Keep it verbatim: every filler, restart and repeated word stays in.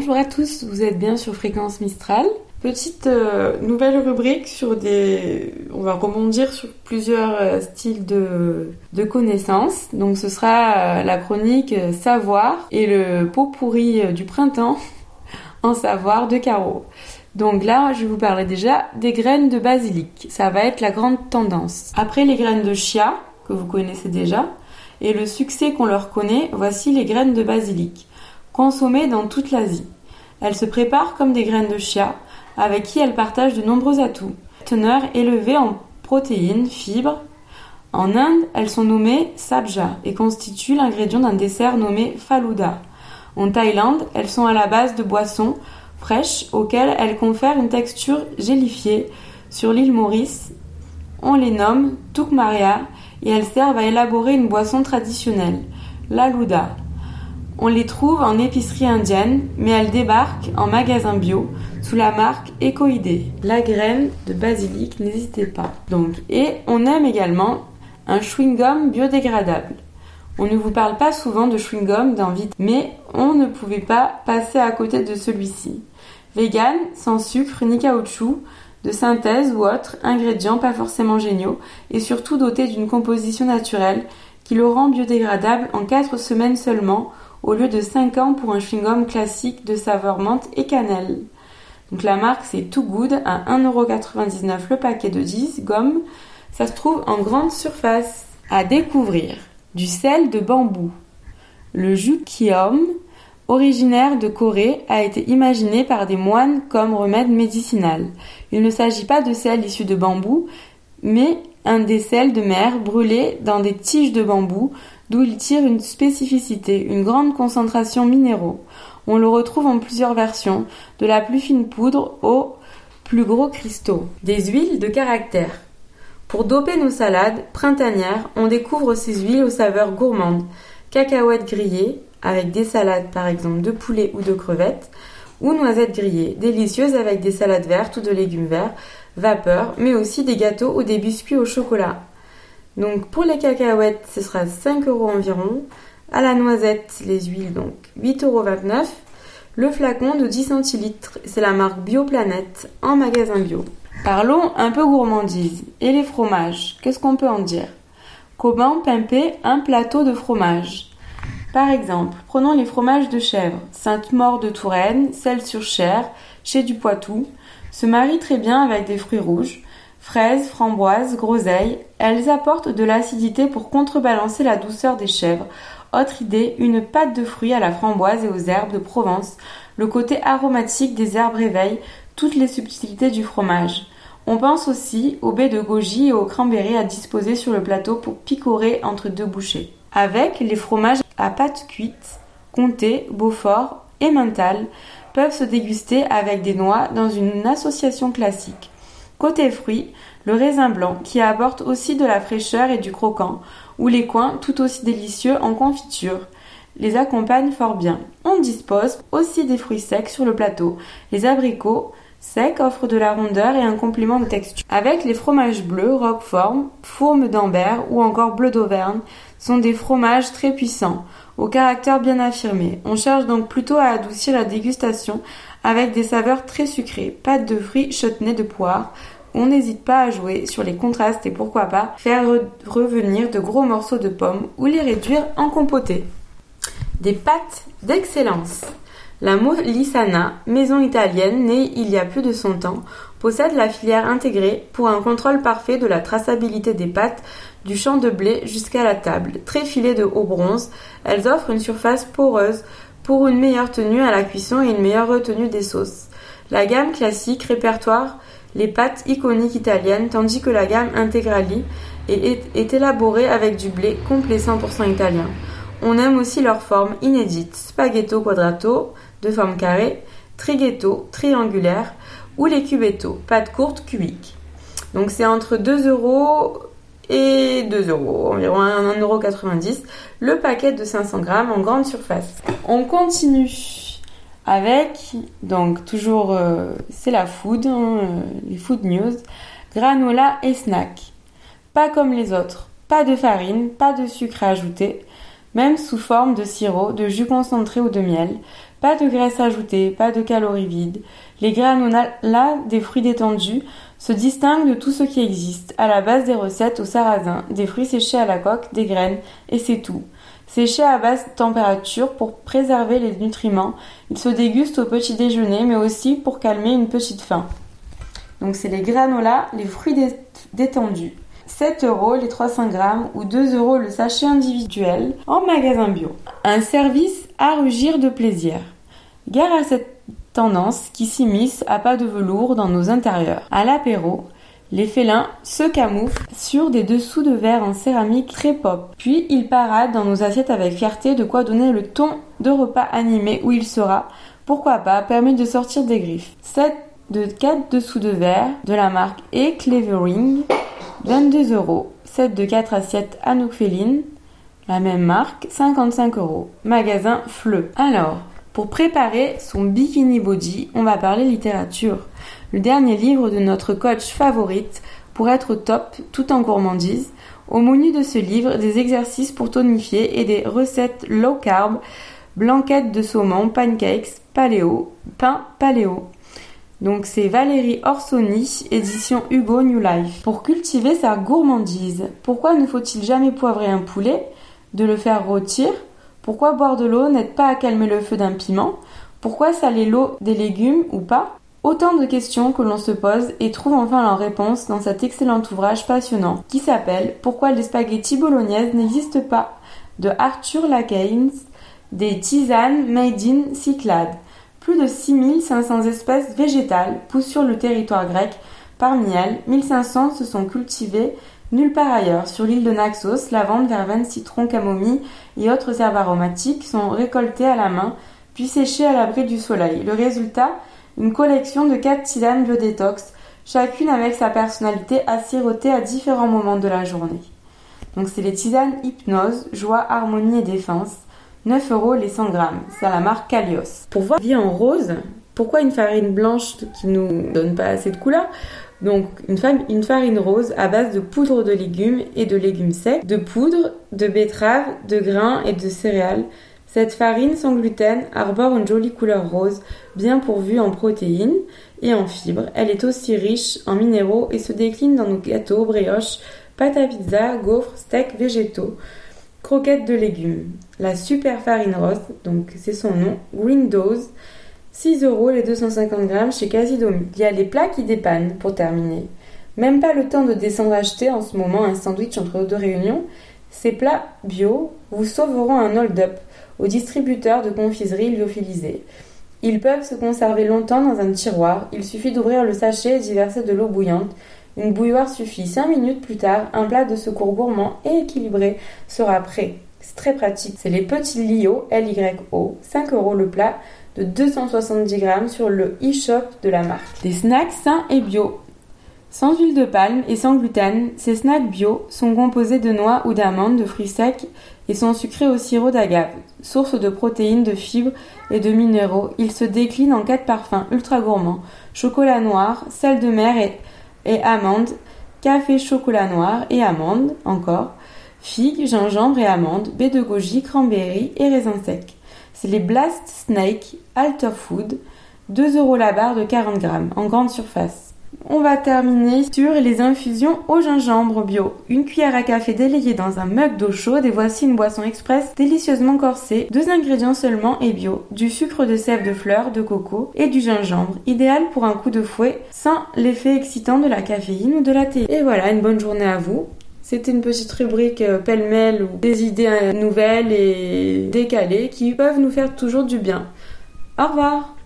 Bonjour à tous, vous êtes bien sur Fréquence Mistral. Petite euh, nouvelle rubrique sur des... On va rebondir sur plusieurs euh, styles de, de connaissances. Donc ce sera euh, la chronique euh, Savoir et le pot pourri euh, du printemps en savoir de Caro. Donc là, je vais vous parler déjà des graines de basilic. Ça va être la grande tendance. Après les graines de chia, que vous connaissez déjà, et le succès qu'on leur connaît, voici les graines de basilic, consommées dans toute l'Asie. Elles se préparent comme des graines de chia, avec qui elles partagent de nombreux atouts. Teneur élevée en protéines, fibres. En Inde, elles sont nommées sabja et constituent l'ingrédient d'un dessert nommé faluda. En Thaïlande, elles sont à la base de boissons fraîches auxquelles elles confèrent une texture gélifiée. Sur l'île Maurice, on les nomme tukmaria et elles servent à élaborer une boisson traditionnelle, l'aluda. On les trouve en épicerie indienne, mais elles débarquent en magasin bio sous la marque Ecoidé. La graine de basilic, n'hésitez pas. Donc, et on aime également un chewing-gum biodégradable. On ne vous parle pas souvent de chewing-gum dans Vite, mais on ne pouvait pas passer à côté de celui-ci. Vegan, sans sucre ni caoutchouc, de synthèse ou autres ingrédients pas forcément géniaux, et surtout doté d'une composition naturelle qui le rend biodégradable en quatre semaines seulement, au lieu de cinq ans pour un chewing-gum classique de saveur menthe et cannelle. Donc la marque c'est Too Good à un euro quatre-vingt-dix-neuf le paquet de dix gommes. Ça se trouve en grande surface. À découvrir, du sel de bambou. Le jukyeom, originaire de Corée, a été imaginé par des moines comme remède médicinal. Il ne s'agit pas de sel issu de bambou, mais un des sels de mer brûlés dans des tiges de bambou, d'où il tire une spécificité, une grande concentration minéraux. On le retrouve en plusieurs versions, de la plus fine poudre aux plus gros cristaux. Des huiles de caractère. Pour doper nos salades printanières, on découvre ces huiles aux saveurs gourmandes. Cacahuètes grillées, avec des salades par exemple de poulet ou de crevettes, ou noisettes grillées, délicieuses avec des salades vertes ou de légumes verts, vapeur, mais aussi des gâteaux ou des biscuits au chocolat. Donc pour les cacahuètes, ce sera cinq euros environ. À la noisette, les huiles, donc huit euros vingt-neuf. Le flacon de dix centilitres, c'est la marque Bioplanète en magasin bio. Parlons un peu gourmandise. Et les fromages, qu'est-ce qu'on peut en dire? Comment pimper un plateau de fromage? Par exemple, prenons les fromages de chèvre. Sainte-Maure de Touraine, Celles-sur-Cher, chez du Poitou, se marient très bien avec des fruits rouges. Fraises, framboises, groseilles, elles apportent de l'acidité pour contrebalancer la douceur des chèvres. Autre idée, une pâte de fruits à la framboise et aux herbes de Provence. Le côté aromatique des herbes réveille toutes les subtilités du fromage. On pense aussi aux baies de goji et aux cranberries à disposer sur le plateau pour picorer entre deux bouchées. Avec les fromages à pâte cuite, comté, Beaufort et Mental peuvent se déguster avec des noix dans une association classique. Côté fruits, le raisin blanc qui apporte aussi de la fraîcheur et du croquant, ou les coins tout aussi délicieux en confiture, les accompagnent fort bien. On dispose aussi des fruits secs sur le plateau. Les abricots secs offrent de la rondeur et un complément de texture. Avec les fromages bleus, Roquefort, Fourme d'Ambert ou encore Bleu d'Auvergne sont des fromages très puissants, au caractère bien affirmé. On cherche donc plutôt à adoucir la dégustation avec des saveurs très sucrées, pâte de fruits, chutney de poire. On n'hésite pas à jouer sur les contrastes et pourquoi pas faire re- revenir de gros morceaux de pommes ou les réduire en compoté. Des pâtes d'excellence. La Molisana, maison italienne née il y a plus de cent ans, possède la filière intégrée pour un contrôle parfait de la traçabilité des pâtes du champ de blé jusqu'à la table. Très filées de haut bronze, elles offrent une surface poreuse pour une meilleure tenue à la cuisson et une meilleure retenue des sauces. La gamme classique répertoire les pâtes iconiques italiennes, tandis que la gamme Integrali est, est élaborée avec du blé complet cent pour cent italien. On aime aussi leur forme inédite, spaghetto quadrato, de forme carrée, trighetto, triangulaire, ou les cubetto, pâtes courtes cubiques. Donc c'est entre deux euros et deux euros, environ un euro quatre-vingt-dix, le paquet de cinq cents grammes en grande surface. On continue avec, donc toujours, euh, c'est la food, hein, euh, les food news, granola et snack. Pas comme les autres, pas de farine, pas de sucre à ajouter, même sous forme de sirop, de jus concentré ou de miel. Pas de graisse ajoutée, pas de calories vides. Les granolas des fruits détendus se distinguent de tout ce qui existe. À la base des recettes au sarrasin, des fruits séchés à la coque, des graines, et c'est tout. Séchés à basse température pour préserver les nutriments, ils se dégustent au petit déjeuner, mais aussi pour calmer une petite faim. Donc c'est les granolas, les fruits dé- détendus. sept euros les trois cents grammes ou deux euros le sachet individuel en magasin bio. Un service à rugir de plaisir. Gare à cette tendance qui s'immisce à pas de velours dans nos intérieurs. À l'apéro, les félins se camouflent sur des dessous de verre en céramique très pop. Puis ils paradent dans nos assiettes avec fierté, de quoi donner le ton de repas animé où il sera, pourquoi pas, permis de sortir des griffes. sept de quatre dessous de verre de la marque E. Clevering, vingt-deux euros. sept de quatre assiettes Anouk Féline, la même marque, cinquante-cinq euros. Magasin Fleu. Alors, pour préparer son bikini body, on va parler littérature. Le dernier livre de notre coach favorite pour être au top tout en gourmandise. Au menu de ce livre, des exercices pour tonifier et des recettes low carb, blanquettes de saumon, pancakes, paléo, pain paléo. Donc c'est Valérie Orsoni, édition Hugo New Life. Pour cultiver sa gourmandise, pourquoi ne faut-il jamais poivrer un poulet, de le faire rôtir? Pourquoi boire de l'eau n'aide pas à calmer le feu d'un piment? Pourquoi saler l'eau des légumes ou pas? Autant de questions que l'on se pose et trouve enfin leur réponse dans cet excellent ouvrage passionnant qui s'appelle « Pourquoi les spaghettis bolognaises n'existent pas ?» de Arthur Lacaines, des tisanes made in Cyclades. Plus de six mille cinq cents espèces végétales poussent sur le territoire grec. Parmi elles, mille cinq cents se sont cultivées nulle part ailleurs. Sur l'île de Naxos, lavande, verveine, citron, camomille et autres herbes aromatiques sont récoltées à la main, puis séchées à l'abri du soleil. Le résultat, une collection de quatre tisanes biodétox, chacune avec sa personnalité à siroter à différents moments de la journée. Donc c'est les tisanes hypnose, joie, harmonie et défense. neuf euros les cent grammes. C'est à la marque Kalios. Pour voir la vie en rose, pourquoi une farine blanche qui nous donne pas assez de couleur? Donc une, fam- une farine rose à base de poudre de légumes et de légumes secs, de poudre, de betterave, de grains et de céréales. Cette farine sans gluten arbore une jolie couleur rose, bien pourvue en protéines et en fibres. Elle est aussi riche en minéraux et se décline dans nos gâteaux, brioches, pâtes à pizza, gaufres, steaks végétaux, croquettes de légumes. La super farine rose, donc c'est son nom, Green Dose, six euros les deux cent cinquante grammes chez Casidomi. Il y a les plats qui dépannent pour terminer. Même pas le temps de descendre acheter en ce moment un sandwich entre deux réunions. Ces plats bio vous sauveront un hold-up au distributeur de confiserie lyophilisée. Ils peuvent se conserver longtemps dans un tiroir. Il suffit d'ouvrir le sachet et d'y verser de l'eau bouillante. Une bouilloire suffit. Cinq minutes plus tard, un plat de secours gourmand et équilibré sera prêt. C'est très pratique. C'est les petits Lio, L Y O, cinq euros le plat de deux cent soixante-dix grammes sur le e-shop de la marque. Des snacks sains et bio. Sans huile de palme et sans gluten, ces snacks bio sont composés de noix ou d'amandes, de fruits secs et sont sucrés au sirop d'agave, source de protéines, de fibres et de minéraux. Ils se déclinent en quatre parfums ultra gourmands: chocolat noir, sel de mer et, et amandes, café chocolat noir et amandes encore, figues, gingembre et amandes, baie de goji, cranberry et raisins secs. C'est les Blast Snake Alter Food, deux euros la barre de quarante grammes en grande surface. On va terminer sur les infusions au gingembre bio. Une cuillère à café délayée dans un mug d'eau chaude et voici une boisson express délicieusement corsée. Deux ingrédients seulement et bio. Du sucre de sève de fleurs, de coco et du gingembre. Idéal pour un coup de fouet sans l'effet excitant de la caféine ou de la thé. Et voilà, une bonne journée à vous. C'était une petite rubrique pêle-mêle ou des idées nouvelles et décalées qui peuvent nous faire toujours du bien. Au revoir!